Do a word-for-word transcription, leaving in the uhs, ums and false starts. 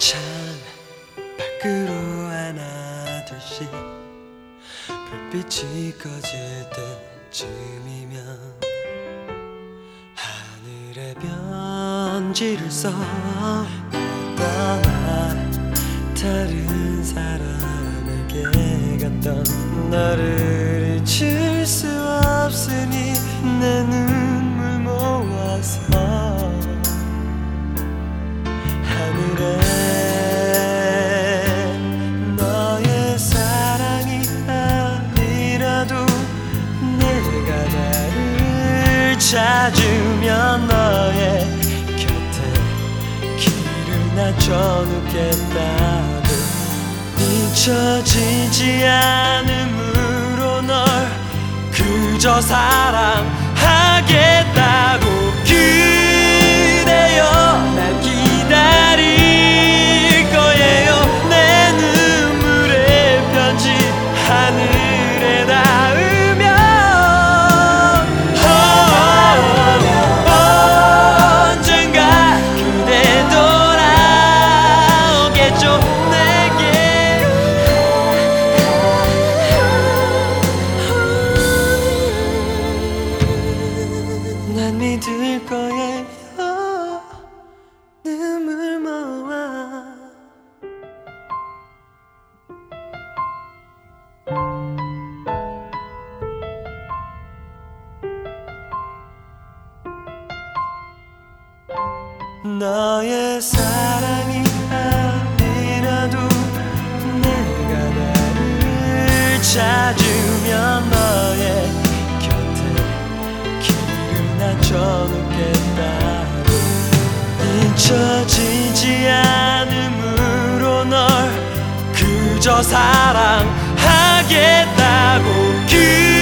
창 밖으로 하나 둘씩 불빛이 꺼질 때쯤이면 하늘에 편지를 써 떠나 다른 사람에게 갔던 너를 잊을 수 없으니 내 눈물 모아서 하늘에 너의 사랑이 아니라도 내가 나를 찾으면 너의 곁에 길을 낮춰놓겠다고 잊혀지지 않음으로 널 그저 사랑하겠다고 그대여 날 기다릴 거예요. 내 눈물의 편지 하늘에 닿으면 언젠가 그대 돌아오겠죠. 내게 난 믿을 거예요. 눈물 모아 너의 사랑이 아니라도 내가 나를 찾으면 너의 곁에 길을 낮춰놓겠다고 잊혀지지 않음으로 널 그저 사랑하겠다고 그